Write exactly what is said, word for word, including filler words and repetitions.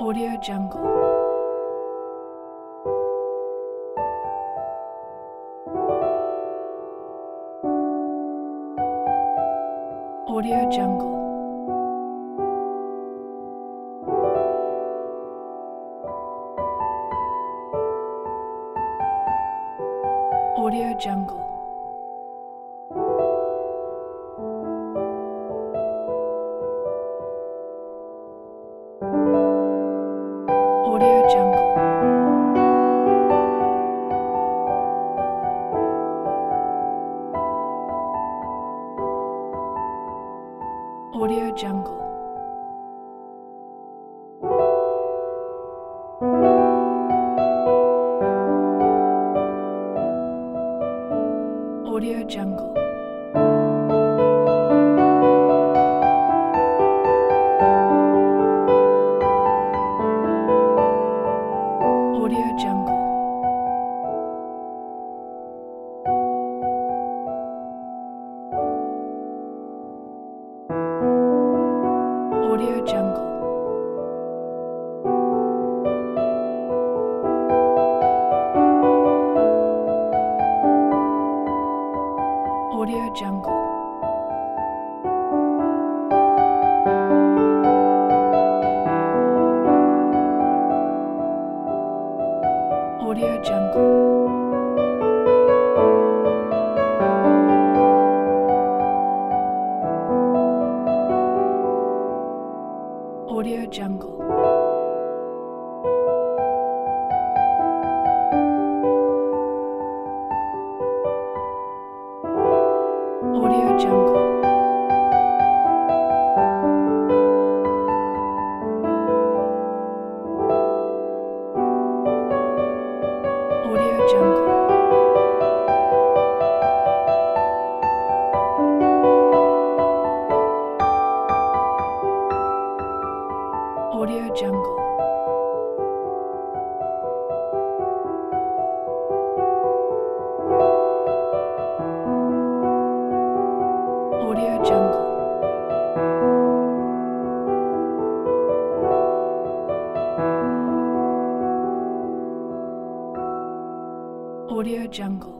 Audio Jungle. Audio Jungle. Audio Jungle. Audio Jungle. Audio Jungle. Audio Jungle. Audio Jungle. Audio Jungle. Audio Jungle. Audio Jungle. Audio Jungle. Audio Jungle. Audio Jungle. Audio Jungle. Audio Jungle. Audio Jungle.